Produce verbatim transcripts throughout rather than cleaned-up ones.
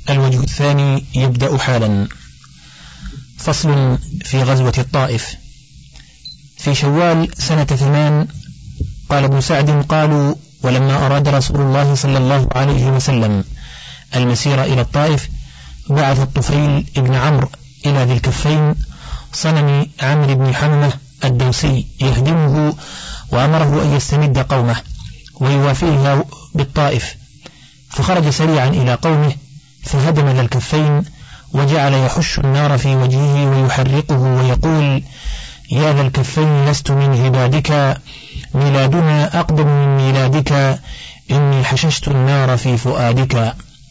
الوجه الثاني يبدأ حالا. فصل في غزوة الطائف. في شوال سنة ثمان قال ابن سعد قالوا ولما أراد رسول الله صلى الله عليه وسلم المسير إلى الطائف بعث الطفيل ابن عمرو إلى ذي الكفين صنم عمرو بن حممة الدوسي يهدمه، وأمره أن يستمد قومه ويوافيه بالطائف، فخرج سريعا إلى قومه فهدم ذا الكفين وجعل يحش النار في وجهه ويحرقه ويقول: يا ذا الكفين لست من عبادك، ميلادنا أقدم من ميلادك، إني حششت النار في فؤادك.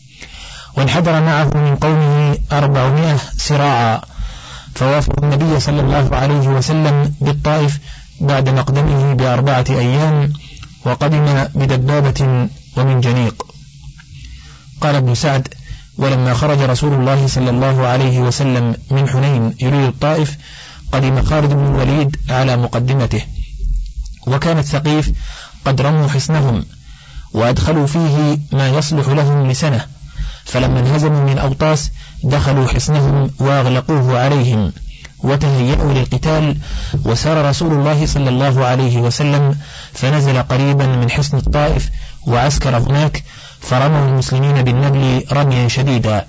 وانحدر معه من قومه أربعمائة سراعا، فوافوا النبي صلى الله عليه وسلم بالطائف بعد مقدمه بأربعة أيام، وقدم بدبابة ومن جنيق. قال ابن سعد: ولما خرج رسول الله صلى الله عليه وسلم من حنين يريد الطائف قدم خالد بن الوليد على مقدمته، وكانت ثقيف قد رموا حصنهم وأدخلوا فيه ما يصلح لهم لسنة، فلما انهزموا من أوطاس دخلوا حصنهم وأغلقوه عليهم وتهيأوا للقتال. وسار رسول الله صلى الله عليه وسلم فنزل قريبا من حصن الطائف وعسكر هناك، فرموا المسلمين بالنبل رميا شديدا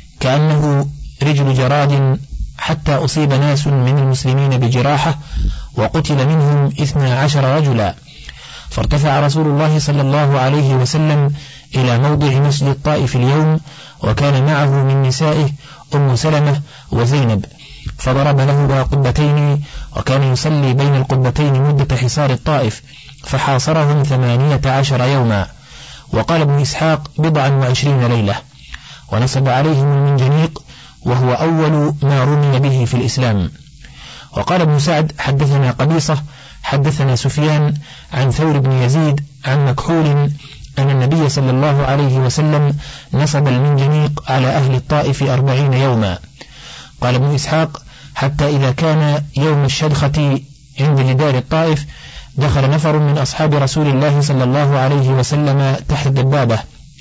كأنه رجل جراد، حتى أصيب ناس من المسلمين بجراحة وقتل منهم اثنى عشر رجلا. فارتفع رسول الله صلى الله عليه وسلم إلى موضع مسجد الطائف اليوم، وكان معه من نسائه أم سلمة وزينب، فضرب له قبتين، وكان يصلي بين القبتين مدة حصار الطائف، فحاصرهم ثمانية عشر يوما. وقال ابن إسحاق بضعا وعشرين ليلة. ونصب عليهم المنجنيق، وهو أول ما رمي به في الإسلام. وقال ابن سعد: حدثنا قبيصة حدثنا سفيان عن ثور بن يزيد عن مكحول أن النبي صلى الله عليه وسلم نصب المنجنيق على أهل الطائف أربعين يوما. قال ابن إسحاق: حتى إذا كان يوم الشدخة عند جدار الطائف دخل نفر من أصحاب رسول الله صلى الله عليه وسلم تحت الدبابة،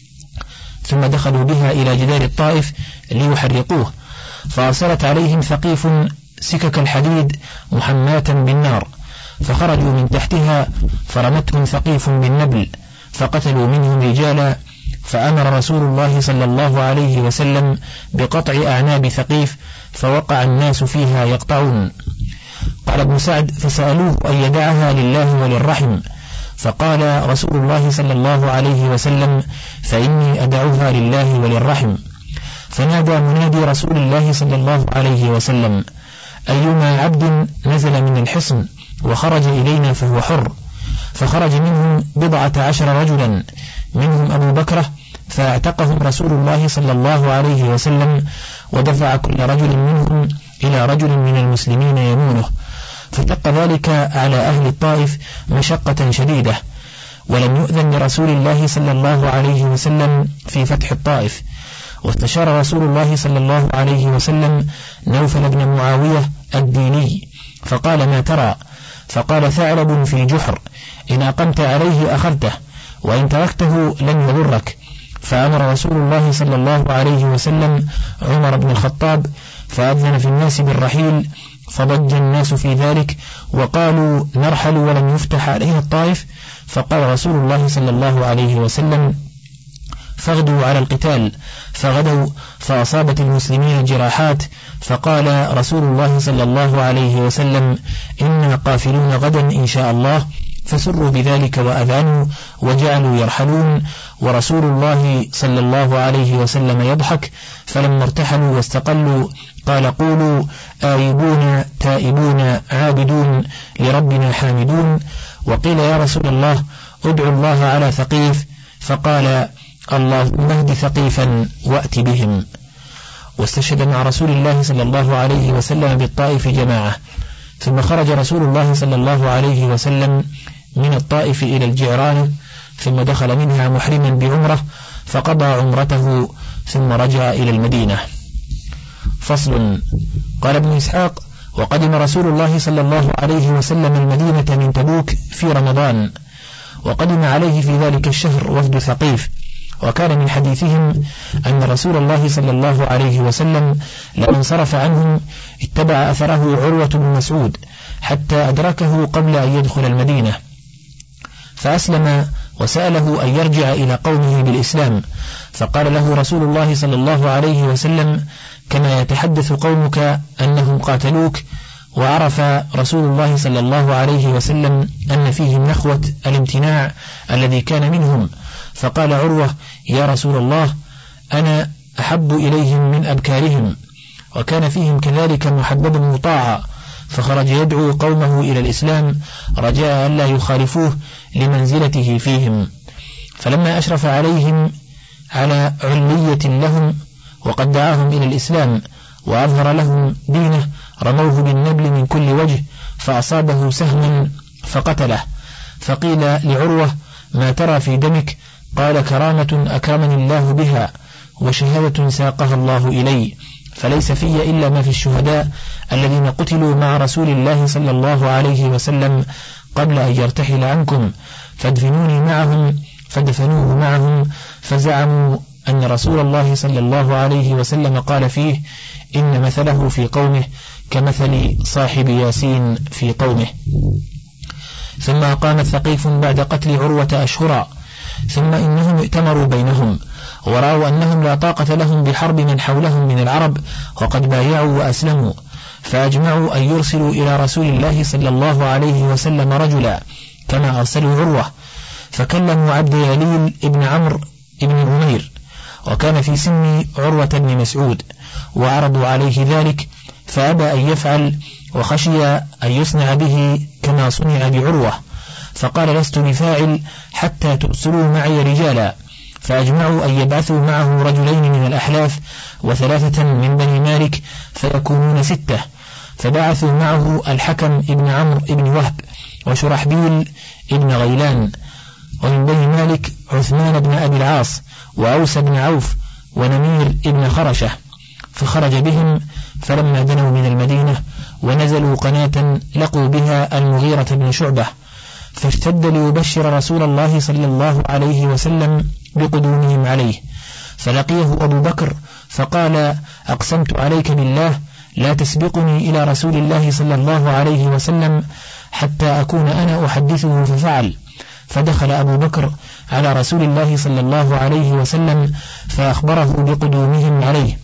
ثم دخلوا بها إلى جدار الطائف ليحرقوه، فأرسلت عليهم ثقيف سكك الحديد محماة بالنار، فخرجوا من تحتها فرمتهم ثقيف بالنبل فقتلوا منهم رجالا، فأمر رسول الله صلى الله عليه وسلم بقطع أعناب ثقيف، فوقع الناس فيها يقطعون. قال ابن سعد: فسألوه أن يدعها لله وللرحم، فقال رسول الله صلى الله عليه وسلم: فإني أدعوها لله وللرحم. فنادى منادي رسول الله صلى الله عليه وسلم: أيما عبد نزل من الحصن وخرج إلينا فهو حر. فخرج منهم بضعة عشر رجلا، منهم أبو بكرة، فاعتقهم رسول الله صلى الله عليه وسلم، ودفع كل رجل منهم إلى رجل من المسلمين يمونه، فشق ذلك على أهل الطائف مشقة شديدة. ولم يؤذن لرسول الله صلى الله عليه وسلم في فتح الطائف. واستشار رسول الله صلى الله عليه وسلم نوفل بن معاوية الديني فقال: ما ترى؟ فقال: ثعلب في الجحر، إن أقمت عليه أخذته، وإن تركته لن يضرك. فأمر رسول الله صلى الله عليه وسلم عمر بن الخطاب فأذن في الناس بالرحيل، فضج الناس في ذلك وقالوا: نرحل ولم يفتح عليها الطائف. فقال رسول الله صلى الله عليه وسلم: فاغدوا على القتال. فغدوا فأصابت المسلمين جراحات، فقال رسول الله صلى الله عليه وسلم: إنا قافلون غدا إن شاء الله. فسروا بذلك وأذعنوا وجعلوا يرحلون، ورسول الله صلى الله عليه وسلم يضحك. فلما ارتحلوا واستقلوا قال: قولوا: آيبون تائبون عابدون لربنا حامدون. وقيل: يا رسول الله ادعوا الله على ثقيف. فقال: اللهم اهد ثقيفا وأت بهم. واستشهد مع رسول الله صلى الله عليه وسلم بالطائف جماعة. ثم خرج رسول الله صلى الله عليه وسلم من الطائف إلى الجعرانة، ثم دخل منها محرما بعمرة، فقضى عمرته ثم رجع إلى المدينة. فصل. قال ابن إسحاق: وقدم رسول الله صلى الله عليه وسلم المدينة من تبوك في رمضان، وقدم عليه في ذلك الشهر وفد ثقيف، وكان من حديثهم أن رسول الله صلى الله عليه وسلم لما انصرف عنهم اتبع أثره عروة بن مسعود حتى أدركه قبل أن يدخل المدينة، فأسلم وسأله أن يرجع إلى قومه بالإسلام، فقال له رسول الله صلى الله عليه وسلم: كما يتحدث قومك أنهم قاتلوك. وعرف رسول الله صلى الله عليه وسلم أن فيهم نخوة الامتناع الذي كان منهم، فقال عروة: يا رسول الله، أنا أحب إليهم من أبكارهم. وكان فيهم كذلك محبب مطاع، فخرج يدعو قومه إلى الإسلام رجاء ألا يخالفوه لمنزلته فيهم. فلما أشرف عليهم على علمية لهم وقد دعاهم إلى الإسلام وأظهر لهم دينه رموه بالنبل من كل وجه فأصابه سهم فقتله. فقيل لعروة: ما ترى في دمك؟ قال: كرامة أكرمني الله بها وشهادة ساقها الله إلي، فليس في إلا ما في الشهداء الذين قتلوا مع رسول الله صلى الله عليه وسلم قبل أن يرتحل عنكم، فادفنوني معهم. فدفنوه معهم، فزعموا أن رسول الله صلى الله عليه وسلم قال فيه: إن مثله في قومه كمثل صاحب ياسين في قومه. ثم أقامت ثقيف بعد قتل عروة أشهرا، ثم إنهم ائتمروا بينهم ورأوا أنهم لا طاقة لهم بحرب من حولهم من العرب وقد بايعوا وأسلموا، فأجمعوا أن يرسلوا إلى رسول الله صلى الله عليه وسلم رجلا كما أرسلوا عروة، فكلموا عبد يليل ابن عمرو ابن عمير، وكان في سن عروة بن مسعود، وعرضوا عليه ذلك فأبى أن يفعل، وخشي أن يصنع به كما صنع بعروة، فقال: لست بفاعل حتى ترسلوا معي رجالا. فأجمعوا أن يبعثوا معه رجلين من الأحلاف وثلاثة من بني مالك فيكونون ستة، فبعثوا معه الحكم ابن عمرو ابن وهب وشرحبيل ابن غيلان، ومن بني مالك عثمان بن أبي العاص وأوس بن عوف ونمير ابن خرشة، فخرج بهم. فلما دنوا من المدينة ونزلوا قناة لقوا بها المغيرة بن شعبة، فاشتد ليبشر رسول الله صلى الله عليه وسلم بقدومهم عليه، فلقيه أبو بكر فقال: أقسمت عليك بالله لا تسبقني إلى رسول الله صلى الله عليه وسلم حتى أكون أنا أحدثه، ففعل. فدخل أبو بكر على رسول الله صلى الله عليه وسلم فأخبره بقدومهم عليه،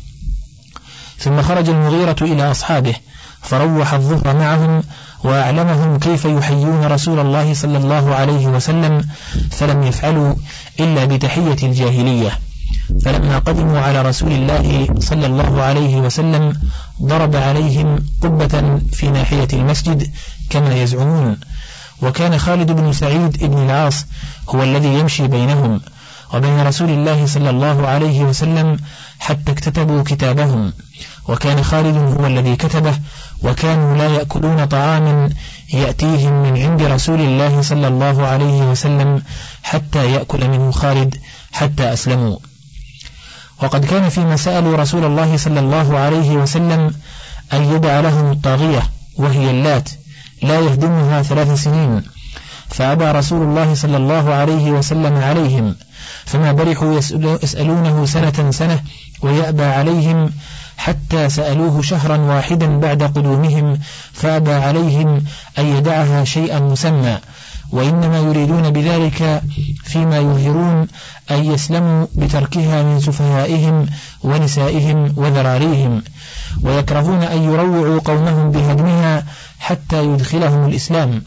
ثم خرج المغيرة إلى أصحابه فروح الظهر معهم وأعلمهم كيف يحيون رسول الله صلى الله عليه وسلم، فلم يفعلوا إلا بتحية الجاهلية. فلما قدموا على رسول الله صلى الله عليه وسلم ضرب عليهم قبة في ناحية المسجد كما يزعمون، وكان خالد بن سعيد بن العاص هو الذي يمشي بينهم وبين رسول الله صلى الله عليه وسلم حتى اكتتبوا كتابهم، وكان خالد هو الذي كتبه، وكانوا لا يأكلون طعاما يأتيهم من عند رسول الله صلى الله عليه وسلم حتى يأكل منه خالد حتى أسلموا. وقد كان فيما سألوا رسول الله صلى الله عليه وسلم أن يدع لهم الطاغية وهي اللات لا يهدمها ثلاث سنين، فأبى رسول الله صلى الله عليه وسلم عليهم، فما برحوا يسألونه سنة سنة ويأبى عليهم حتى سألوه شهرا واحدا بعد قدومهم فأبى عليهم أن يدعها شيئا مسمى، وإنما يريدون بذلك فيما يظهرون أن يسلموا بتركها من سفهائهم ونسائهم وذراريهم، ويكرهون أن يروعوا قومهم بهدمها حتى يدخلهم الإسلام.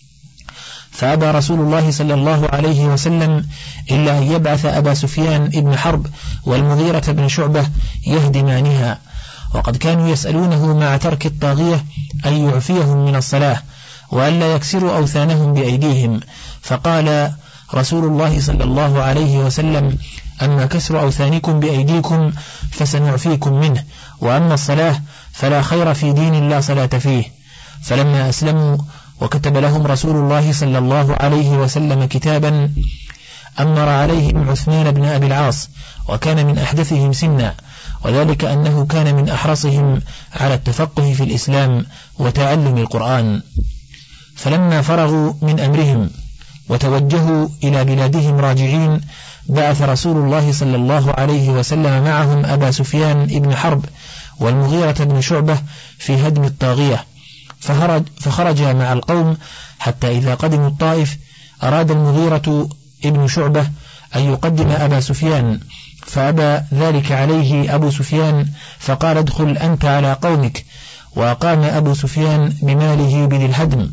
فأبى رسول الله صلى الله عليه وسلم إلا أن يبعث أبا سفيان ابن حرب والمغيرة بن شعبة يهدمانها، وقد كانوا يسألونه مع ترك الطاغية أن يعفيهم من الصلاة وألا يكسروا أوثانهم بأيديهم، فقال رسول الله صلى الله عليه وسلم: أما كسر أوثانكم بأيديكم فسنعفيكم منه، وأما الصلاة فلا خير في دين لا صلاة فيه. فلما أسلموا وكتب لهم رسول الله صلى الله عليه وسلم كتابا أمر عليهم عثمان بن أبي العاص، وكان من أحدثهم سنا، وذلك أنه كان من أحرصهم على التفقه في الإسلام وتعلم القرآن. فلما فرغوا من أمرهم وتوجهوا إلى بلادهم راجعين، بعث رسول الله صلى الله عليه وسلم معهم أبا سفيان بن حرب والمغيرة بن شعبة في هدم الطاغية، فخرج, فخرج مع القوم حتى إذا قدموا الطائف أراد المغيرة ابن شعبة أن يقدم أبا سفيان، فأبى ذلك عليه أبو سفيان، فقال ادخل أنت على قومك، وأقام أبو سفيان بماله بذي الهدم.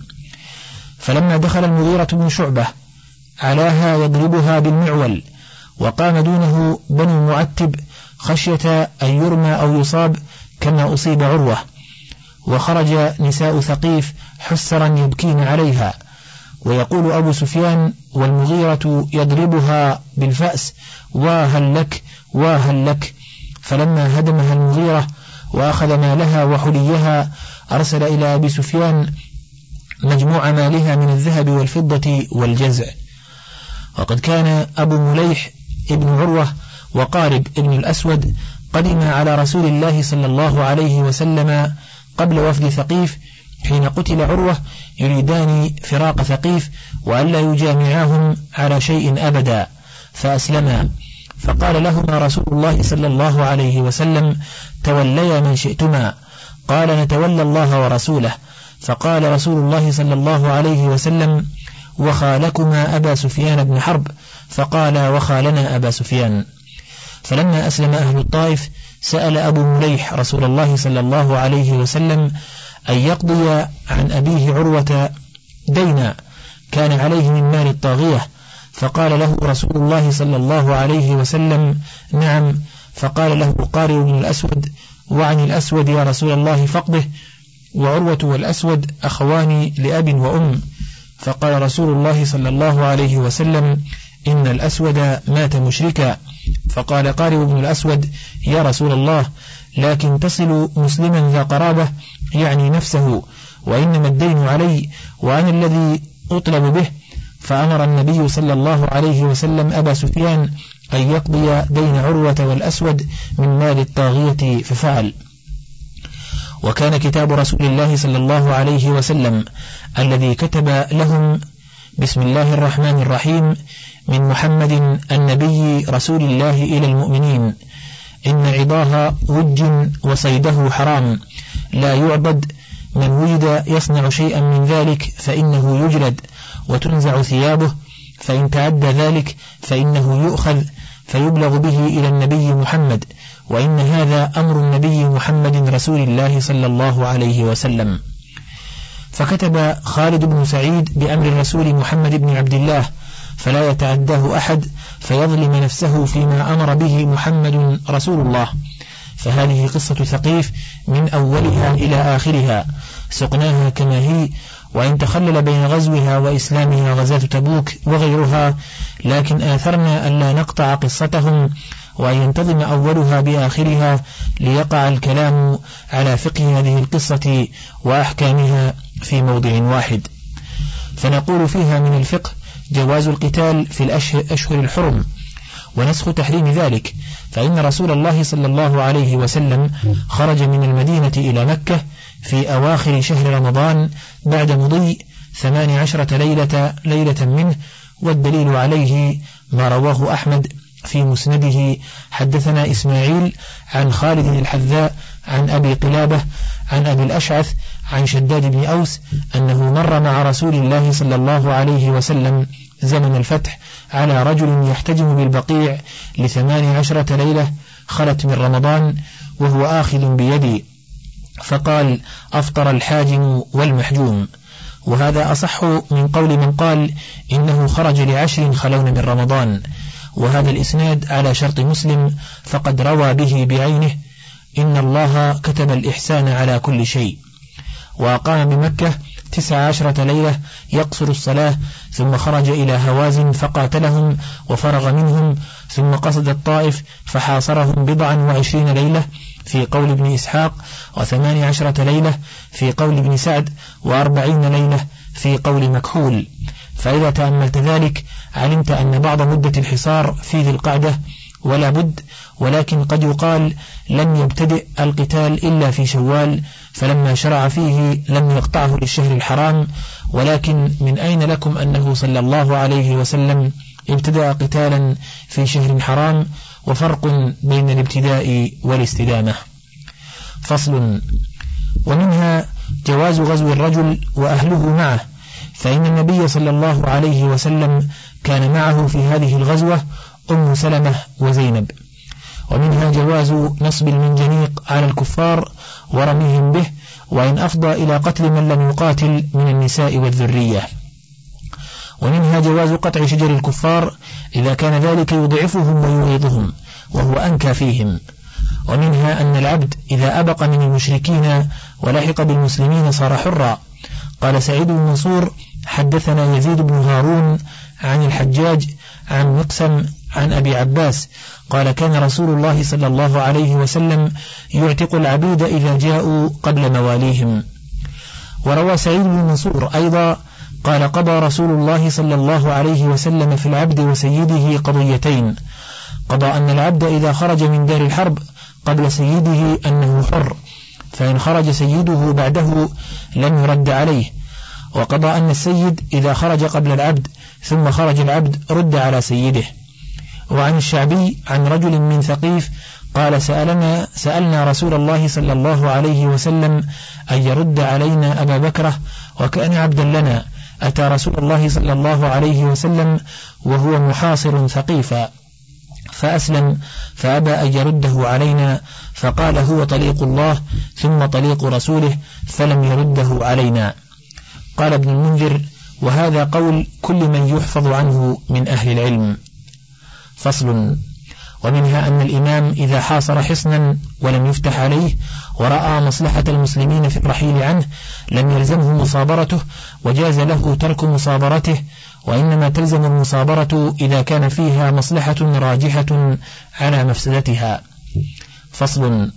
فلما دخل المغيرة بن شعبة علاها يضربها بالمعول، وقام دونه بنو معتب خشية أن يرمى أو يصاب كما أصيب عروة، وخرج نساء ثقيف حسرا يبكين عليها، ويقول أبو سفيان والمغيرة يضربها بالفأس واهل لك واهل لك. فلما هدمها المغيرة وأخذ مالها وحليها أرسل إلى أبي سفيان مجموع مالها من الذهب والفضة والجزع. وقد كان أبو مليح ابن عروة وقارب ابن الأسود قدم على رسول الله صلى الله عليه وسلم قبل وفد ثقيف حين قتل عروة، يريدان فراق ثقيف وألا يجامعاهم على شيء أبدا، فأسلما. فقال لهما رسول الله صلى الله عليه وسلم توليا من شئتما، قال نتولى الله ورسوله. فقال رسول الله صلى الله عليه وسلم وخالكما أبا سفيان بن حرب، فقال وخالنا أبا سفيان. فلما أسلم أهل الطائف سأل أبو مليح رسول الله صلى الله عليه وسلم أن يقضي عن أبيه عروة دينا كان عليه من مال الطاغية، فقال له رسول الله صلى الله عليه وسلم نعم. فقال له قارب بن الأسود وعن الأسود يا رسول الله فقده، وعروة والأسود أخوان لأب وأم. فقال رسول الله صلى الله عليه وسلم إن الأسود مات مشركا. فقال قارب بن الأسود يا رسول الله لكن تصل مسلما ذا قرابة يعني نفسه، وإنما الدين علي وأنا الذي أطلب به. فأمر النبي صلى الله عليه وسلم أبا سفيان أن يقضي دين عروة والأسود من مال الطاغية، ففعل. وكان كتاب رسول الله صلى الله عليه وسلم الذي كتب لهم بسم الله الرحمن الرحيم من محمد النبي رسول الله إلى المؤمنين إن عضاها وج وصيده حرام، لا يعبد، من وجد يصنع شيئا من ذلك فإنه يجلد وتنزع ثيابه، فإن تعدى ذلك فإنه يؤخذ فيبلغ به إلى النبي محمد، وإن هذا أمر النبي محمد رسول الله صلى الله عليه وسلم. فكتب خالد بن سعيد بأمر الرسول محمد بن عبد الله فلا يتعداه أحد فيظلم نفسه فيما أمر به محمد رسول الله. فهذه قصة ثقيف من أولها إلى آخرها، سقناها كما هي، وإن تخلل بين غزوها وإسلامها غزاة تبوك وغيرها، لكن آثرنا ألا نقطع قصتهم وأن ينتظم أولها بآخرها ليقع الكلام على فقه هذه القصة وأحكامها في موضع واحد. فنقول فيها من الفقه جواز القتال في الأشهر الحرم ونسخ تحريم ذلك، فإن رسول الله صلى الله عليه وسلم خرج من المدينة إلى مكة في أواخر شهر رمضان بعد مضي ثمان عشرة ليلة ليلة منه، والدليل عليه ما رواه أحمد في مسنده. حدثنا إسماعيل عن خالد الحذاء عن أبي قلابة عن أبي الأشعث عن شداد بن أوس أنه مر مع رسول الله صلى الله عليه وسلم زمن الفتح على رجل يحتجم بالبقيع لثمان عشرة ليلة خلت من رمضان وهو آخذ بيدي، فقال أفطر الحاجم والمحجوم. وهذا أصح من قول من قال إنه خرج لعشر خلون من رمضان. وهذا الإسناد على شرط مسلم، فقد روى به بعينه إن الله كتب الإحسان على كل شيء. وأقام بمكة تسع عشرة ليلة يقصر الصلاة، ثم خرج إلى هوازن فقاتلهم وفرغ منهم، ثم قصد الطائف فحاصرهم بضعا وعشرين ليلة في قول ابن إسحاق، وثمان عشرة ليلة في قول ابن سعد، وأربعين ليلة في قول مكحول. فإذا تأملت ذلك علمت أن بعض مدة الحصار في ذي القعدة ولا بد، ولكن قد يقال لم يبتدئ القتال إلا في شوال، فلما شرع فيه لم يقطعه للشهر الحرام. ولكن من أين لكم أنه صلى الله عليه وسلم ابتدأ قتالا في شهر حرام، وفرق بين الابتداء والاستدامة. فصل. ومنها جواز غزو الرجل وأهله معه، فإن النبي صلى الله عليه وسلم كان معه في هذه الغزوة أم سلمة وزينب. ومنها جواز نصب المنجنيق على الكفار ورميهم به، وإن أفضى إلى قتل من لم يقاتل من النساء والذرية. ومنها جواز قطع شجر الكفار إذا كان ذلك يضعفهم ويغيظهم وهو أنكى فيهم. ومنها أن العبد إذا أبق من المشركين ولحق بالمسلمين صار حرا. قال سعيد بن منصور حدثنا يزيد بن هارون عن الحجاج عن مقسم عن أبي عباس قال كان رسول الله صلى الله عليه وسلم يعتق العبيد إذا جاءوا قبل مواليهم. وروى سعيد بن منصور أيضا قال قضى رسول الله صلى الله عليه وسلم في العبد وسيده قضيتين: قضى أن العبد إذا خرج من دار الحرب قبل سيده أنه حر، فإن خرج سيده بعده لم يرد عليه. وقضى أن السيد إذا خرج قبل العبد ثم خرج العبد رد على سيده. وعن الشعبي عن رجل من ثقيف قال سألنا, سألنا رسول الله صلى الله عليه وسلم أن يرد علينا أبا بكرة وكان عبدا لنا، أتى رسول الله صلى الله عليه وسلم وهو محاصر ثقيفا فأسلم فأبى أن يرده علينا، فقال هو طليق الله ثم طليق رسوله، فلم يرده علينا. قال ابن المنذر: وهذا قول كل من يحفظ عنه من أهل العلم. فصل. ومنها أن الإمام إذا حاصر حصنا ولم يفتح عليه ورأى مصلحة المسلمين في الرحيل عنه لم يلزمه مصابرته، وجاز له ترك مصابرته، وإنما تلزم المصابرة إذا كان فيها مصلحة راجحة على مفسدتها. فصل.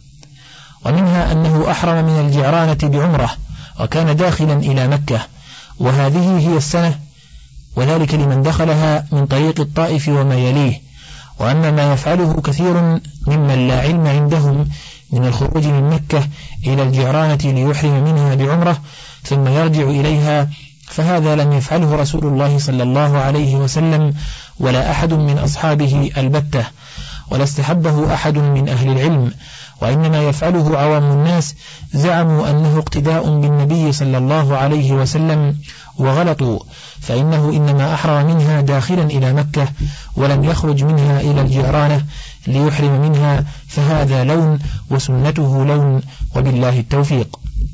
ومنها أنه أحرم من الجعرانة بعمرة وكان داخلا إلى مكة، وهذه هي السنة، وذلك لمن دخلها من طريق الطائف وما يليه. وأما ما يفعله كثير ممن لا علم عندهم من الخروج من مكة إلى الجعرانة ليحرم منها بعمرة ثم يرجع إليها، فهذا لم يفعله رسول الله صلى الله عليه وسلم ولا أحد من أصحابه البتة، ولا استحبه أحد من أهل العلم، وإنما يفعله عوام الناس زعموا أنه اقتداء بالنبي صلى الله عليه وسلم وغلطوا، فإنه إنما أحرم منها داخلا إلى مكة ولم يخرج منها إلى الجعرانة ليحرم منها، فهذا لون وسنته لون، وبالله التوفيق.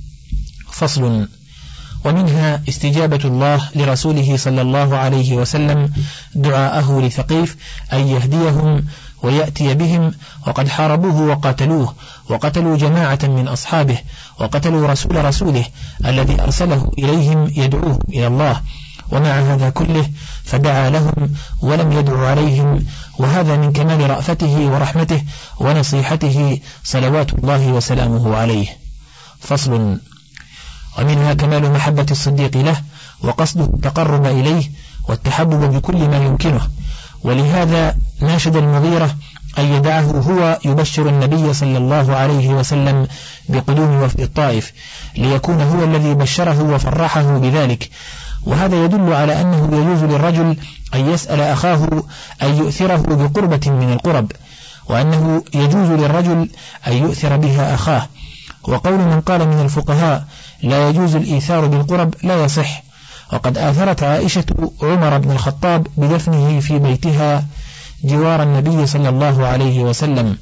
فصل. ومنها استجابة الله لرسوله صلى الله عليه وسلم دعاءه لثقيف أن يهديهم ويأتي بهم، وقد حاربوه وقاتلوه وقتلوا جماعة من أصحابه وقتلوا رسول رسوله الذي أرسله إليهم يدعوهم إلى الله، ومع هذا كله فدعا لهم ولم يدعو عليهم، وهذا من كمال رأفته ورحمته ونصيحته صلوات الله وسلامه عليه. فصل. ومنها كمال محبة الصديق له وقصده التقرب إليه والتحبب بكل ما يمكنه، ولهذا ناشد المغيرة أن يدعه هو يبشر النبي صلى الله عليه وسلم بقدوم وفد الطائف ليكون هو الذي بشره وفرحه بذلك. وهذا يدل على أنه يجوز للرجل أن يسأل أخاه أن يؤثره بقربة من القرب، وأنه يجوز للرجل أن يؤثر بها أخاه. وقول من قال من الفقهاء لا يجوز الإيثار بالقرب لا يصح، وقد آثرت عائشة عمر بن الخطاب بدفنه في بيتها جوار النبي صلى الله عليه وسلم،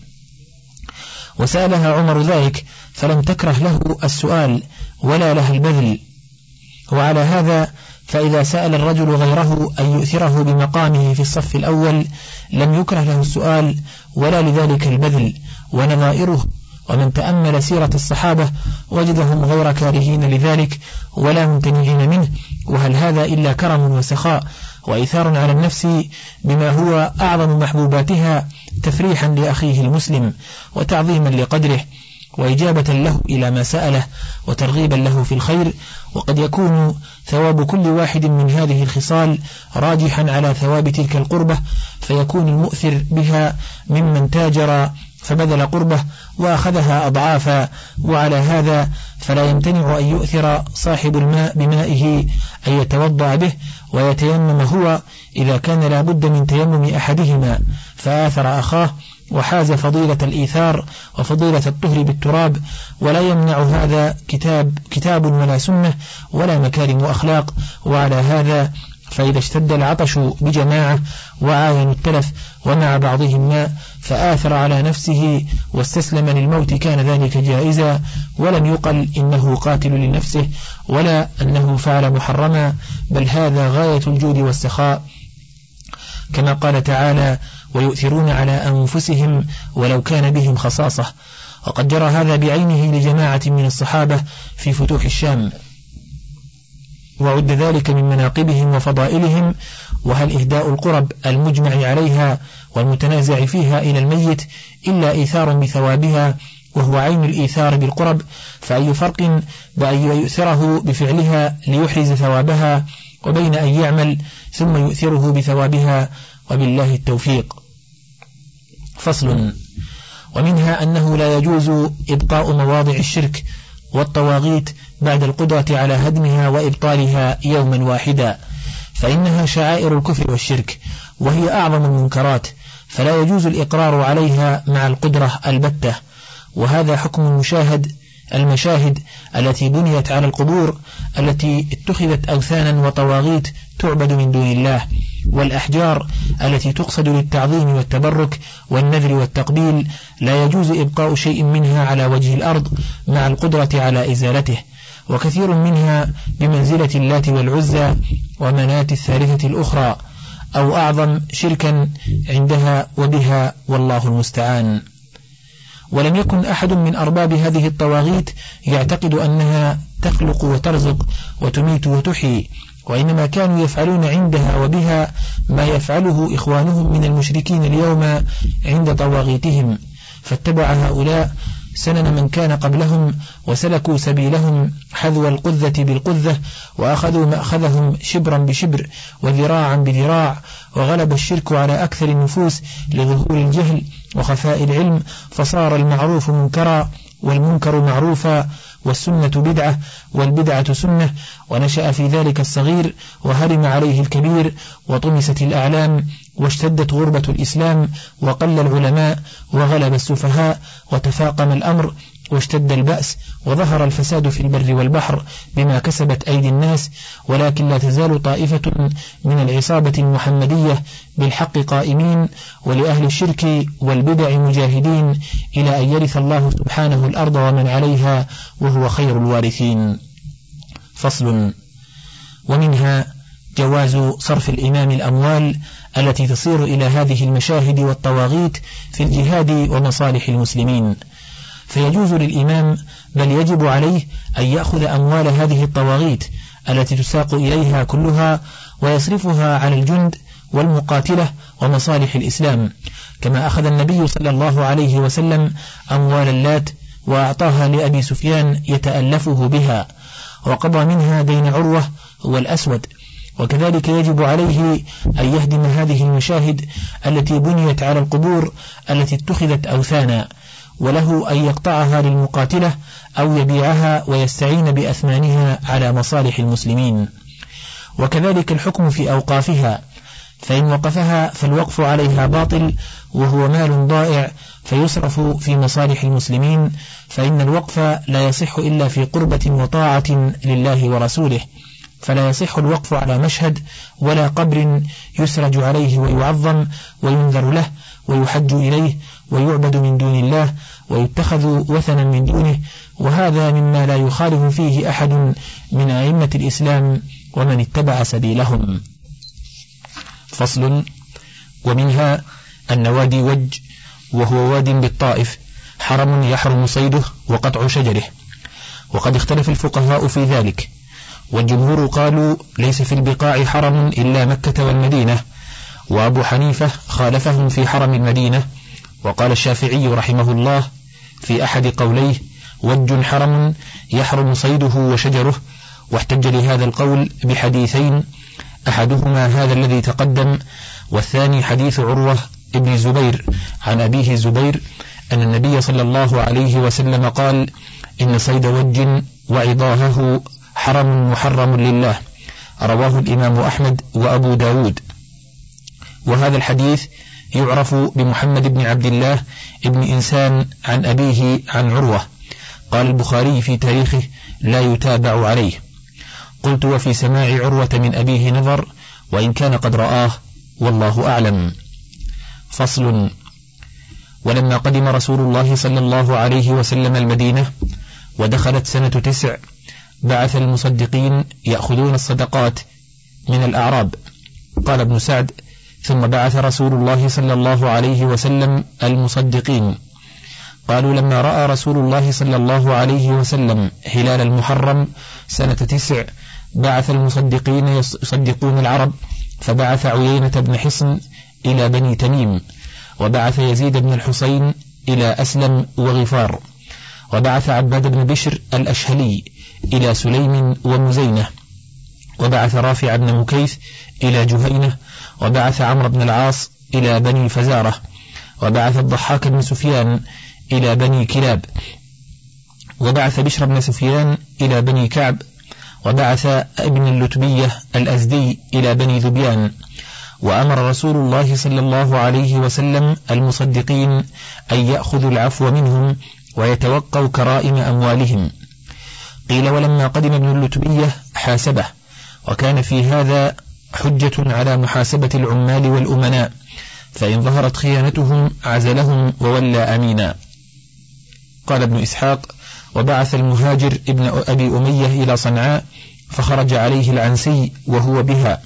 وسألها عمر ذلك فلم تكره له السؤال ولا لها البذل. وعلى هذا فإذا سأل الرجل غيره أن يؤثره بمقامه في الصف الأول لم يكره له السؤال ولا لذلك البذل. ونظائره ومن تأمل سيرة الصحابة وجدهم غير كارهين لذلك ولا ممتنعين منه، وهل هذا إلا كرم وسخاء وإيثار على النفس بما هو أعظم محبوباتها تفريحا لأخيه المسلم وتعظيما لقدره وإجابة له إلى ما سأله وترغيبا له في الخير. وقد يكون ثواب كل واحد من هذه الخصال راجحا على ثواب تلك القربة، فيكون المؤثر بها ممن تاجر فبذل قربه وأخذها أضعافا. وعلى هذا فلا يمتنع أن يؤثر صاحب الماء بمائه أن يتوضأ به ويتيمم هو إذا كان لا بد من تيمم أحدهما فآثر أخاه وحاز فضيلة الإيثار وفضيلة الطهر بالتراب، ولا يمنع هذا كتاب, كتاب ولا سنة ولا مكارم وأخلاق. وعلى هذا فإذا اشتد العطش بجماعة وعاينوا التلف ومع بعضهم ماء فآثر على نفسه واستسلم للموت كان ذلك جائزا، ولم يقل إنه قاتل لنفسه ولا أنه فعل محرما، بل هذا غاية الجود والسخاء، كما قال تعالى: ويؤثرون على أنفسهم ولو كان بهم خصاصة. وقد جرى هذا بعينه لجماعة من الصحابة في فتوح الشام، وعد ذلك من مناقبهم وفضائلهم. وهل إهداء القرب المجمع عليها والمتنازع فيها إلى الميت إلا إيثار بثوابها، وهو عين الإيثار بالقرب، فأي فرق بأن يؤثره بفعلها ليحرز ثوابها وبين أن يعمل ثم يؤثره بثوابها، وبالله التوفيق. فصل. ومنها أنه لا يجوز إبقاء مواضع الشرك والطواغيت بعد القدرة على هدمها وإبطالها يوما واحدا، فإنها شعائر الكفر والشرك، وهي أعظم المنكرات، فلا يجوز الإقرار عليها مع القدرة البتة. وهذا حكم المشاهد المشاهد التي بنيت على القبور التي اتخذت أوثانا وطواغيت تعبد من دون الله، والأحجار التي تقصد للتعظيم والتبرك والنذر والتقبيل، لا يجوز إبقاء شيء منها على وجه الأرض مع القدرة على إزالته، وكثير منها بمنزلة اللات والعزى ومناة الثالثة الأخرى أو أعظم شركا عندها وبها، والله المستعان. ولم يكن أحد من أرباب هذه الطواغيت يعتقد أنها تخلق وترزق وتميت وتحيي، وإنما كانوا يفعلون عندها وبها ما يفعله إخوانهم من المشركين اليوم عند طواغيتهم، فاتبع هؤلاء سنن من كان قبلهم وسلكوا سبيلهم حذو القذة بالقذة، وأخذوا مأخذهم شبرا بشبر وذراعا بذراع، وغلب الشرك على أكثر النفوس لظهور الجهل وخفاء العلم، فصار المعروف منكرا والمنكر معروفا، والسنة بدعة والبدعة سنة، ونشأ في ذلك الصغير وهرم عليه الكبير، وطمست الأعلام واشتدت غربة الإسلام، وقل العلماء وغلب السفهاء، وتفاقم الأمر واشتد البأس، وظهر الفساد في البر والبحر بما كسبت أيدي الناس. ولكن لا تزال طائفة من العصابة المحمدية بالحق قائمين، ولأهل الشرك والبدع مجاهدين، إلى أن يرث الله سبحانه الأرض ومن عليها وهو خير الوارثين. فصل. ومنها جواز صرف الإمام الأموال التي تصير إلى هذه المشاهد والطواغيت في الجهاد ومصالح المسلمين، فيجوز للإمام بل يجب عليه أن يأخذ أموال هذه الطواغيت التي تساق إليها كلها ويصرفها على الجند والمقاتلة ومصالح الإسلام، كما أخذ النبي صلى الله عليه وسلم أموال اللات وأعطاها لأبي سفيان يتألفه بها، وقضى منها دين عروة والأسود. وكذلك يجب عليه أن يهدم هذه المشاهد التي بنيت على القبور التي اتخذت أوثانا، وله أن يقطعها للمقاتلة أو يبيعها ويستعين بأثمانها على مصالح المسلمين. وكذلك الحكم في أوقافها، فإن وقفها فالوقف عليها باطل وهو مال ضائع فيصرف في مصالح المسلمين، فإن الوقف لا يصح إلا في قربة وطاعة لله ورسوله، فلا يصح الوقف على مشهد ولا قبر يسرج عليه ويعظم وينذر له ويحج إليه ويعبد من دون الله ويتخذ وثنا من دونه، وهذا مما لا يخالف فيه أحد من أئمة الإسلام ومن اتبع سبيلهم. فصل. ومنها أن وادي وج وهو واد بالطائف حرم يحرم صيده وقطع شجره، وقد اختلف الفقهاء في ذلك، والجمهور قالوا ليس في البقاع حرم إلا مكة والمدينة، وأبو حنيفة خالفهم في حرم المدينة، وقال الشافعي رحمه الله في أحد قوليه وج حرم يحرم صيده وشجره، واحتج لهذا القول بحديثين، أحدهما هذا الذي تقدم، والثاني حديث عروة ابن الزبير عن أبيه الزبير أن النبي صلى الله عليه وسلم قال إن صيد وج وعضاهه حرم محرم لله، رواه الإمام أحمد وأبو داود. وهذا الحديث يعرف بمحمد بن عبد الله ابن إنسان عن أبيه عن عروة. قال البخاري في تاريخه لا يتابع عليه. قلت وفي سماع عروة من أبيه نظر وإن كان قد رآه والله أعلم. فصل. ولما قدم رسول الله صلى الله عليه وسلم المدينة ودخلت سنة تسع بعث المصدقين يأخذون الصدقات من الأعراب. قال ابن سعد ثم بعث رسول الله صلى الله عليه وسلم المصدقين. قالوا لما رأى رسول الله صلى الله عليه وسلم هلال المحرم سنة تسع بعث المصدقين يصدقون العرب، فبعث عيينة بن حصن إلى بني تميم، وبعث يزيد بن الحسين إلى أسلم وغفار، وبعث عباد بن بشر الأشهلي إلى سليم ومزينة، وبعث رافع بن مكيث إلى جهينة، وبعث عمرو بن العاص إلى بني فزارة، وبعث الضحاك بن سفيان إلى بني كلاب، وبعث بشر بن سفيان إلى بني كعب، وبعث ابن اللتبية الأزدي إلى بني ذبيان. وأمر رسول الله صلى الله عليه وسلم المصدقين أن يأخذوا العفو منهم ويتوقوا كرائم أموالهم. قيل ولما قدم ابن اللتبية حاسبه، وكان في هذا حجة على محاسبة العمال والأمناء، فإن ظهرت خيانتهم عزلهم وولى أمينا. قال ابن إسحاق وبعث المهاجر ابن أبي أمية إلى صنعاء فخرج عليه العنسي وهو بها،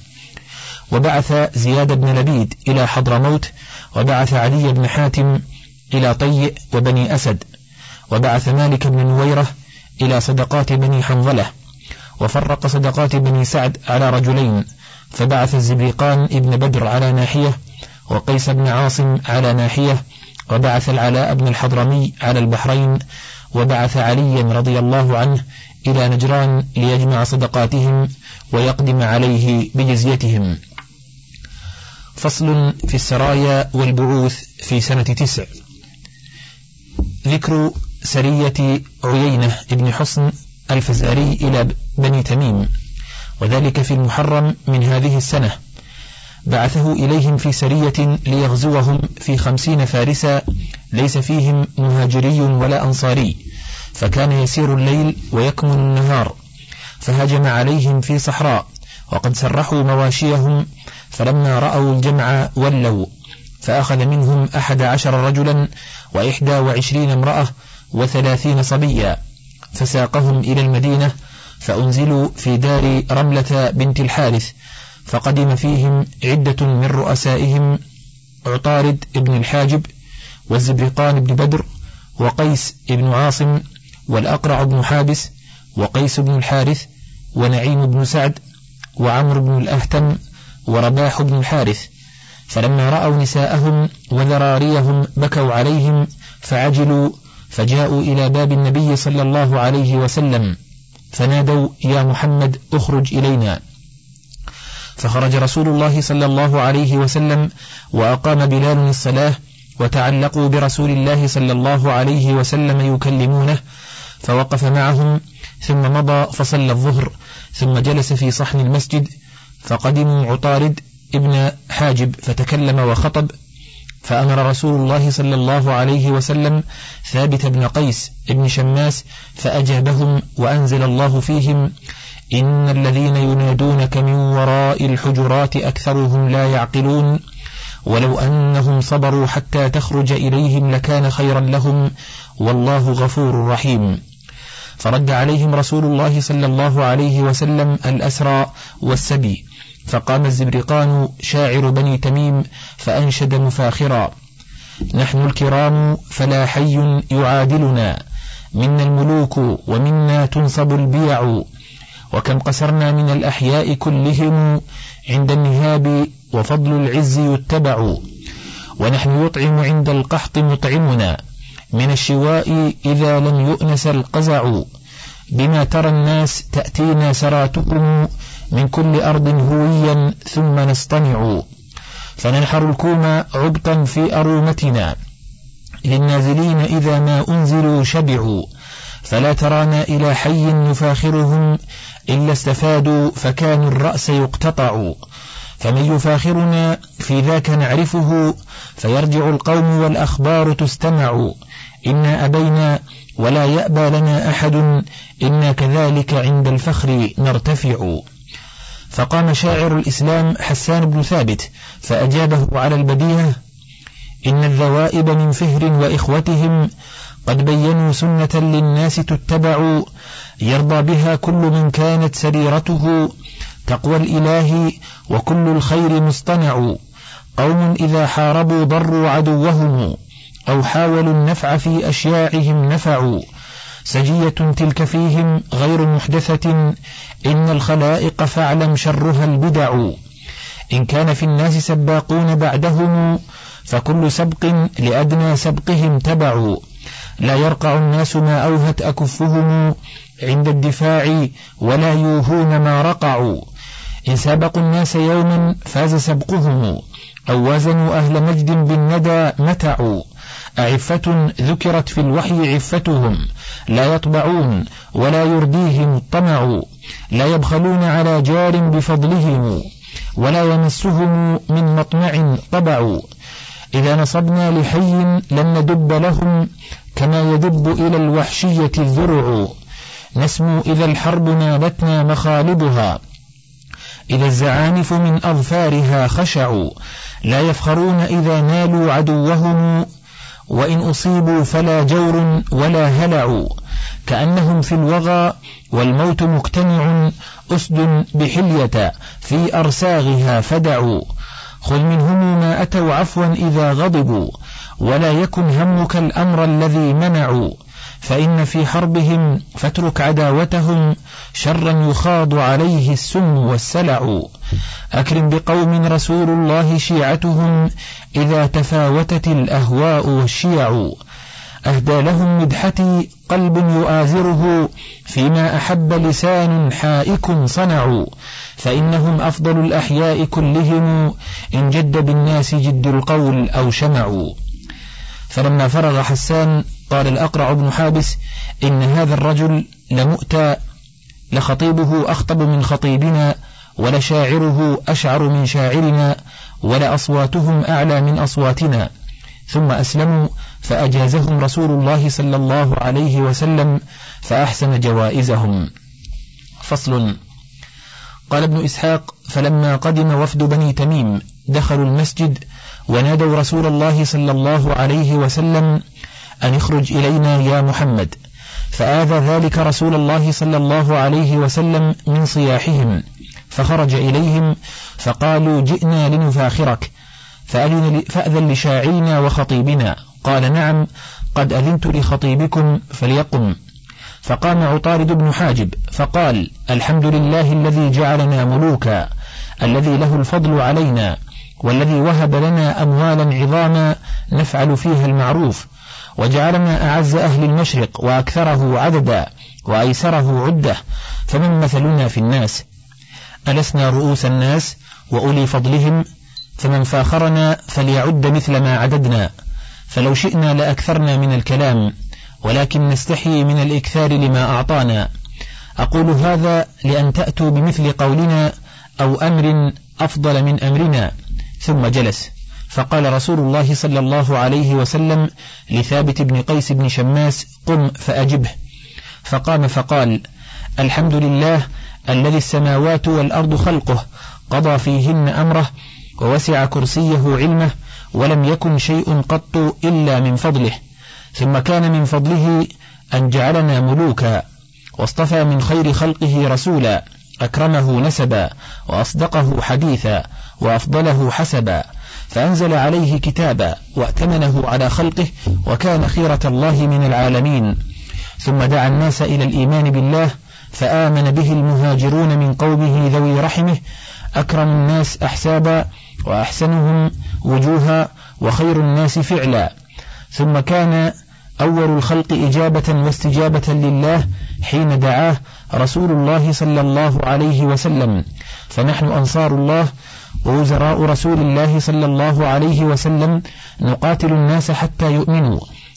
وبعث زياد بن لبيد إلى حضرموت، وبعث علي بن حاتم إلى طيء وبني أسد، وبعث مالك بن نويرة إلى صدقات بني حنظلة، وفرق صدقات بني سعد على رجلين، فبعث الزبيقان ابن بدر على ناحية، وقيس بن عاصم على ناحية، وبعث العلاء بن الحضرمي على البحرين، وبعث علي رضي الله عنه إلى نجران ليجمع صدقاتهم ويقدم عليه بجزيتهم. فصل في السرايا والبعوث في سنة تسع. ذكر سرية عيينة ابن حصن الفزاري إلى بني تميم، وذلك في المحرم من هذه السنة. بعثه إليهم في سرية ليغزوهم في خمسين فارسا ليس فيهم مهاجري ولا أنصاري، فكان يسير الليل ويكمن النهار، فهجم عليهم في صحراء وقد سرحوا مواشيهم، فلما رأوا الجمع ولوا، فأخذ منهم أحد عشر رجلا وإحدى وعشرين امرأة وثلاثين صبيا، فساقهم إلى المدينة، فأنزلوا في دار رملة بنت الحارث، فقدم فيهم عدة من رؤسائهم عطارد ابن الحاجب، والزبرقان بن بدر، وقيس ابن عاصم، والأقرع بن حابس، وقيس بن الحارث، ونعيم بن سعد، وعمر بن الأهتم، ورباح بن الحارث. فلما رأوا نساءهم وذراريهم بكوا عليهم فعجلوا، فجاءوا إلى باب النبي صلى الله عليه وسلم فنادوا يا محمد اخرج إلينا، فخرج رسول الله صلى الله عليه وسلم وأقام بلال الصلاة، وتعلقوا برسول الله صلى الله عليه وسلم يكلمونه، فوقف معهم ثم مضى فصلى الظهر، ثم جلس في صحن المسجد، فقدموا عطارد ابن حاجب فتكلم وخطب، فأمر رسول الله صلى الله عليه وسلم ثابت بن قيس ابن شماس فأجابهم، وأنزل الله فيهم إن الذين ينادونك من وراء الحجرات أكثرهم لا يعقلون، ولو أنهم صبروا حتى تخرج إليهم لكان خيرا لهم، والله غفور رحيم. فرد عليهم رسول الله صلى الله عليه وسلم الأسرى والسبي، فقام الزبرقان شاعر بني تميم فأنشد مفاخرا نحن الكرام فلا حي يعادلنا، منا الملوك ومنا تنصب البيع، وكم قسرنا من الأحياء كلهم عند النهاب وفضل العز يتبع، ونحن يطعم عند القحط مطعمنا، من الشواء إذا لم يؤنس القزع، بما ترى الناس تأتينا سراتهم من كل أرض هويا ثم نصطنع، فننحر الكوم عبطا في أرومتنا، للنازلين إذا ما أنزلوا شبعوا، فلا ترانا إلى حي نفاخرهم إلا استفادوا فكانوا الرأس يقتطع. فمن يفاخرنا في ذاك نعرفه، فيرجع القوم والأخبار تستمع. إنا أبينا ولا يأبى لنا أحد، إنا كذلك عند الفخر نرتفع. فقام شاعر الإسلام حسان بن ثابت فأجابه على البديهة: إن الذوائب من فهر وإخوتهم قد بينوا سنة للناس تتبع، يرضى بها كل من كانت سريرته، تقوى الإله وكل الخير مصطنع. قوم إذا حاربوا ضروا عدوهم، أو حاولوا النفع في أشياعهم نفعوا. سجية تلك فيهم غير محدثة، إن الخلائق فاعلم شرها البدع. إن كان في الناس سباقون بعدهم، فكل سبق لأدنى سبقهم تبع. لا يرقع الناس ما أوهت أكفهم عند الدفاع، ولا يوهون ما رقعوا. إن سابقوا الناس يوما فاز سبقهم، أو وازنوا أهل مجد بالندى متعوا. أعفة ذكرت في الوحي عفتهم، لا يطبعون ولا يرديهم الطمع. لا يبخلون على جار بفضلهم، ولا يمسهم من مطمع طبع. إذا نصبنا لحي لم ندب لهم، كما يدب إلى الوحشية الذرع. نسمو إذا الحرب نالتنا مخالبها، إذا الزعانف من أظفارها خشعوا. لا يفخرون إذا نالوا عدوهم، وإن أصيبوا فلا جور ولا هلع. كأنهم في الوغى والموت مقتنع، أسد بحلية في أرساغها فدعوا. خذ منهم ما أتوا عفوا إذا غضبوا، ولا يكن همك الأمر الذي منعوا. فإن في حربهم فاترك عداوتهم، شرا يخاض عليه السم والسلع. أكرم بقوم رسول الله شيعتهم، إذا تفاوتت الأهواء والشيع. أهدى لهم مدحتي قلب يؤازره، فيما أحب لسان حائك صنعوا. فإنهم أفضل الأحياء كلهم، إن جد بالناس جد القول أو شمعوا. فلما فرغ حسان قال الأقرع بن حابس: إن هذا الرجل لمؤتى، لخطيبه أخطب من خطيبنا، ولشاعره أشعر من شاعرنا، ولأصواتهم أعلى من أصواتنا. ثم أسلموا فأجازهم رسول الله صلى الله عليه وسلم، فأحسن جوائزهم. فصل. قال ابن إسحاق: فلما قدم وفد بني تميم دخلوا المسجد ونادوا رسول الله صلى الله عليه وسلم أن اخرج إلينا يا محمد، فآذى ذلك رسول الله صلى الله عليه وسلم من صياحهم، فخرج إليهم فقالوا: جئنا لنفاخرك، فأذن لشاعرنا وخطيبنا. قال: نعم، قد أذنت لخطيبكم فليقم. فقام عطارد بن حاجب فقال: الحمد لله الذي جعلنا ملوكا، الذي له الفضل علينا، والذي وهب لنا أموالا عظاما نفعل فيها المعروف، وجعلنا أعز أهل المشرق وأكثره عددا وأيسره عدة، فمن مثلنا في الناس؟ ألسنا رؤوس الناس وأولي فضلهم؟ فمن فاخرنا فليعد مثل ما عددنا، فلو شئنا لأكثرنا من الكلام، ولكن نستحي من الإكثار لما أعطانا. أقول هذا لأن تأتوا بمثل قولنا أو أمر أفضل من أمرنا. ثم جلس، فقال رسول الله صلى الله عليه وسلم لثابت بن قيس بن شماس: قم فأجبه. فقام فقال: الحمد لله الذي السماوات والأرض خلقه، قضى فيهن أمره، ووسع كرسيه علمه، ولم يكن شيء قط إلا من فضله. ثم كان من فضله أن جعلنا ملوكا، واصطفى من خير خلقه رسولا، أكرمه نسبا، وأصدقه حديثا، وأفضله حسبا، فأنزل عليه كتابا، وأتمنه على خلقه، وكان خيرة الله من العالمين. ثم دعا الناس إلى الإيمان بالله، فآمن به المهاجرون من قومه ذوي رحمه، أكرم الناس أحسابا، وأحسنهم وجوها، وخير الناس فعلا. ثم كان أول الخلق إجابة واستجابة لله حين دعاه رسول الله صلى الله عليه وسلم، فنحن أنصار الله ووزراء رسول الله صلى الله عليه وسلم، نقاتل الناس حتى يؤمنوا،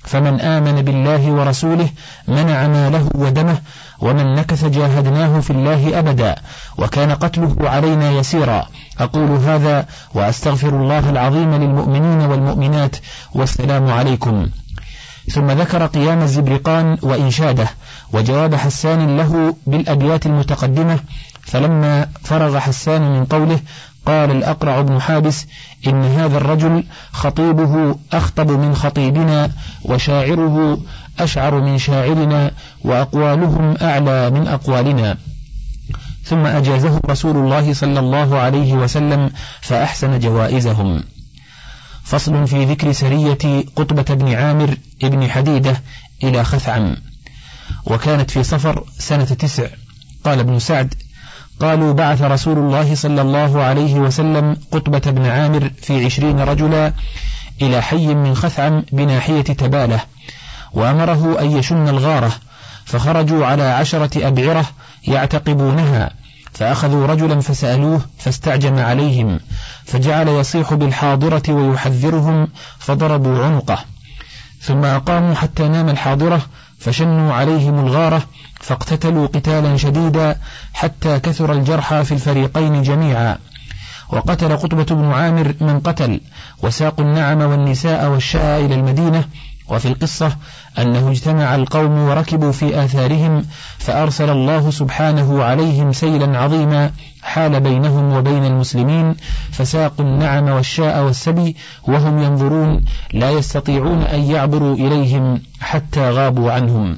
فمن آمن بالله ورسوله منع ماله ودمه، ومن نكث جاهدناه في الله أبدا، وكان قتله علينا يسيرا. أقول هذا وأستغفر الله العظيم للمؤمنين والمؤمنات، والسلام عليكم. ثم ذكر قيام الزبرقان وإنشاده، وجواب حسان له بالأبيات المتقدمة. فلما فرغ حسان من قوله قال الأقرع بن حابس: إن هذا الرجل خطيبه أخطب من خطيبنا، وشاعره أشعر من شاعرنا، وأقوالهم أعلى من أقوالنا. ثم أجازه رسول الله صلى الله عليه وسلم فأحسن جوائزهم. فصل في ذكر سرية قطبة بن عامر ابن حديدة إلى خثعم، وكانت في صفر سنة تسع. قال ابن سعد: قالوا بعث رسول الله صلى الله عليه وسلم قطبة بن عامر في عشرين رجلا إلى حي من خثعم بناحية تبالة، وأمره أن يشن الغارة، فخرجوا على عشرة أبعرة يعتقبونها، فأخذوا رجلا فسألوه فاستعجم عليهم، فجعل يصيح بالحاضرة ويحذرهم، فضربوا عنقه. ثم أقاموا حتى نام الحاضرة، فشنوا عليهم الغارة، فاقتتلوا قتالا شديدا حتى كثر الجرحى في الفريقين جميعا. وقتل قطبة بن عامر من قتل، وساقوا النعم والنساء والشاء إلى المدينة. وفي القصة أنه اجتمع القوم وركبوا في آثارهم، فأرسل الله سبحانه عليهم سيلا عظيما حال بينهم وبين المسلمين، فساقوا النعم والشاء والسبي وهم ينظرون، لا يستطيعون أن يعبروا إليهم حتى غابوا عنهم.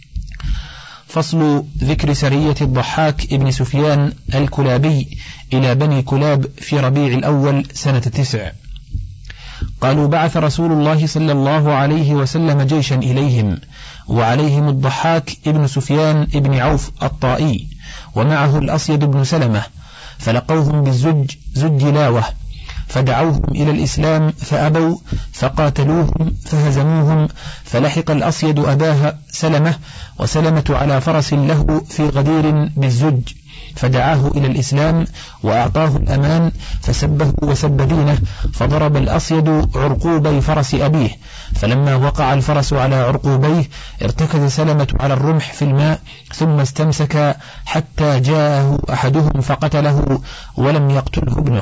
فصل ذكر سرية الضحاك ابن سفيان الكلابي إلى بني كلاب في ربيع الأول سنة تسع. قالوا بعث رسول الله صلى الله عليه وسلم جيشا إليهم، وعليهم الضحاك ابن سفيان ابن عوف الطائي، ومعه الأصيد بن سلمة، فلقوهم بالزج زج لاوة، فدعوهم إلى الإسلام فأبوا، فقاتلوهم فهزموهم، فلحق الأصيد أباه سلمة، وسلمة على فرس له في غدير بالزج، فدعاه إلى الإسلام وأعطاه الأمان، فسبه وسب دينه، فضرب الأصيد عرقوبي فرس أبيه، فلما وقع الفرس على عرقوبيه ارتكز سلمة على الرمح في الماء، ثم استمسك حتى جاءه أحدهم فقتله، ولم يقتله ابنه.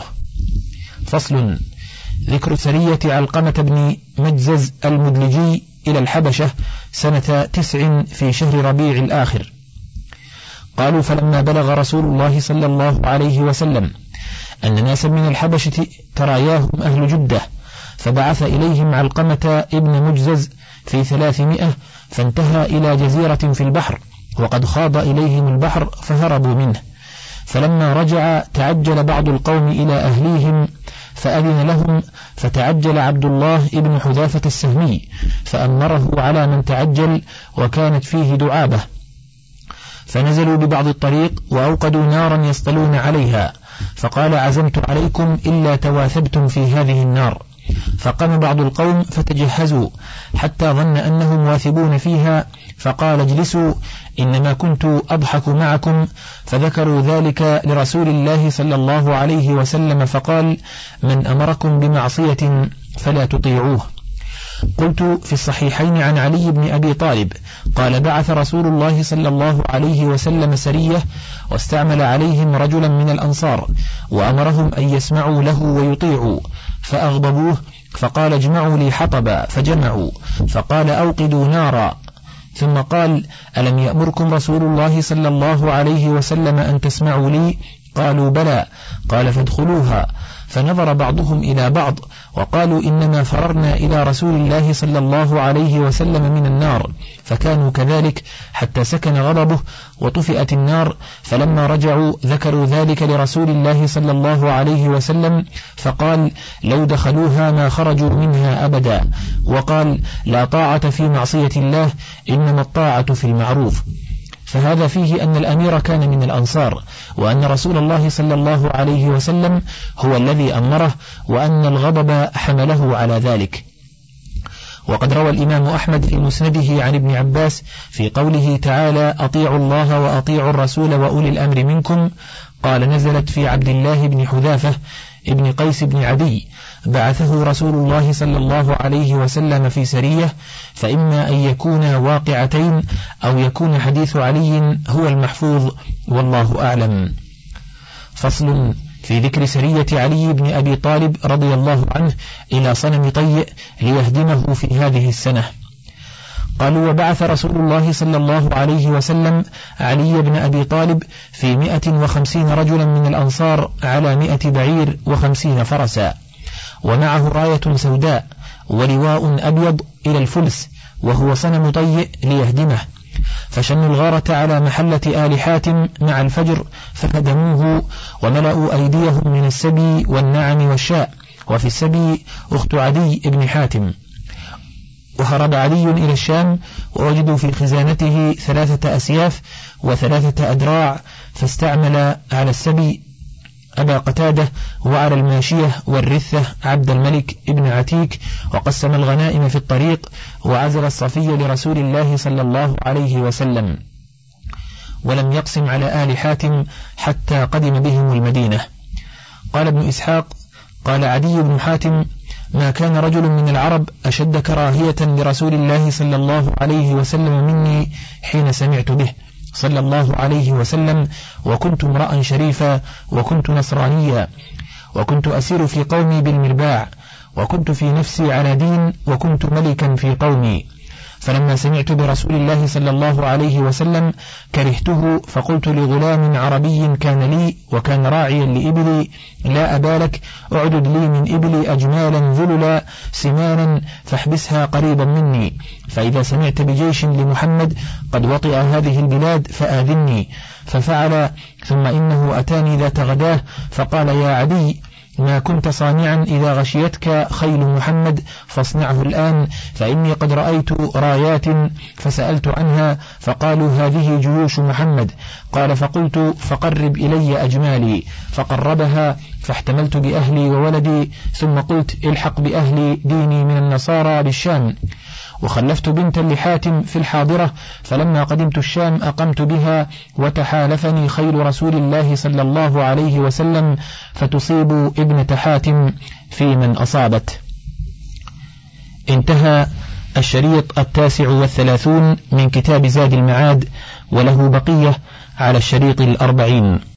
فصل ذكر سرية علقمة بن مجزز المدلجي إلى الحبشة سنة تسع في شهر ربيع الآخر. قالوا فلما بلغ رسول الله صلى الله عليه وسلم أن ناسا من الحبشة تراياهم أهل جدة، فبعث إليهم علقمة ابن مجزز في ثلاثمائة، فانتهى إلى جزيرة في البحر، وقد خاض إليهم البحر فهربوا منه. فلما رجع تعجل بعض القوم إلى أهليهم فأذن لهم، فتعجل عبد الله ابن حذافة السهمي فأمره على من تعجل، وكانت فيه دعابة، فنزلوا ببعض الطريق وأوقدوا نارا يصطلون عليها، فقال عزمت عليكم إلا تواثبتم في هذه النار. فقام بعض القوم فتجهزوا حتى ظن أنهم واثبون فيها، فقال اجلسوا إنما كنت أضحك معكم، فذكروا ذلك لرسول الله صلى الله عليه وسلم، فقال من أمركم بمعصية فلا تطيعوه. قلت في الصحيحين عن علي بن أبي طالب قال بعث رسول الله صلى الله عليه وسلم سرية، واستعمل عليهم رجلا من الأنصار، وأمرهم أن يسمعوا له ويطيعوا، فأغضبوه، فقال اجمعوا لي حطبا، فجمعوا، فقال أوقدوا نارا، ثم قال ألم يأمركم رسول الله صلى الله عليه وسلم أن تسمعوا لي؟ قالوا بلى. قال فادخلوها. فنظر بعضهم إلى بعض وقالوا إنما فررنا إلى رسول الله صلى الله عليه وسلم من النار، فكانوا كذلك حتى سكن غضبه وطفئت النار. فلما رجعوا ذكروا ذلك لرسول الله صلى الله عليه وسلم، فقال لو دخلوها ما خرجوا منها أبدا، وقال لا طاعة في معصية الله، إنما الطاعة في المعروف. فهذا فيه أن الأمير كان من الأنصار، وأن رسول الله صلى الله عليه وسلم هو الذي أمره، وأن الغضب حمله على ذلك. وقد روى الإمام أحمد في مسنده عن ابن عباس في قوله تعالى أطيعوا الله وأطيعوا الرسول وأولي الأمر منكم، قال نزلت في عبد الله بن حذافة ابن قيس بن عدي بعثه رسول الله صلى الله عليه وسلم في سرية، فإما أن يكون واقعتين أو يكون حديث علي هو المحفوظ، والله أعلم. فصل في ذكر سرية علي بن أبي طالب رضي الله عنه إلى صنم طيء ليهدمه في هذه السنة. قالوا: وبعث رسول الله صلى الله عليه وسلم علي بن أبي طالب في مئة وخمسين رجلا من الأنصار على مئة بعير وخمسين فرسا، ومعه راية سوداء ولواء أبيض إلى الفلس، وهو صنم طيء ليهدمه، فشنوا الغارة على محلة آل حاتم مع الفجر فهدموه، وملأوا أيديهم من السبي والنعم والشاء، وفي السبي أخت عدي بن حاتم. وهرب علي إلى الشام، ووجدوا في خزانته ثلاثة أسياف وثلاثة أدراع، فاستعمل على السبي أبا قتادة، وعلى الماشية والرثة عبد الملك ابن عتيك، وقسم الغنائم في الطريق، وعزل الصفي لرسول الله صلى الله عليه وسلم، ولم يقسم على آل حاتم حتى قدم بهم المدينة. قال ابن إسحاق: قال عدي بن حاتم: ما كان رجل من العرب أشد كراهية لرسول الله صلى الله عليه وسلم مني حين سمعت به صلى الله عليه وسلم، وكنت امرأ شريفا، وكنت نصرانيا، وكنت أسير في قومي بالمرباع، وكنت في نفسي على دين، وكنت ملكا في قومي. فلما سمعت برسول الله صلى الله عليه وسلم كرهته، فقلت لغلام عربي كان لي وكان راعيا لإبلي: لا أبالك، أعدد لي من إبلي أجمالا ذللا سمانا فاحبسها قريبا مني، فإذا سمعت بجيش لمحمد قد وطئ هذه البلاد فآذني. ففعل، ثم إنه أتاني ذات غداه فقال: يا عدي، ما كنت صانعا إذا غشيتك خيل محمد فاصنعه الآن، فإني قد رأيت رايات فسألت عنها فقالوا هذه جيوش محمد. قال: فقلت: فقرب إلي أجمالي، فقربها، فاحتملت بأهلي وولدي، ثم قلت: الحق بأهلي ديني من النصارى بالشام. وخلفت بنتا لحاتم في الحاضرة، فلما قدمت الشام أقمت بها، وتحالفني خيل رسول الله صلى الله عليه وسلم فتصيب ابنة حاتم في من أصابت. انتهى الشريط التاسع والثلاثون من كتاب زاد المعاد، وله بقية على الشريط الأربعين.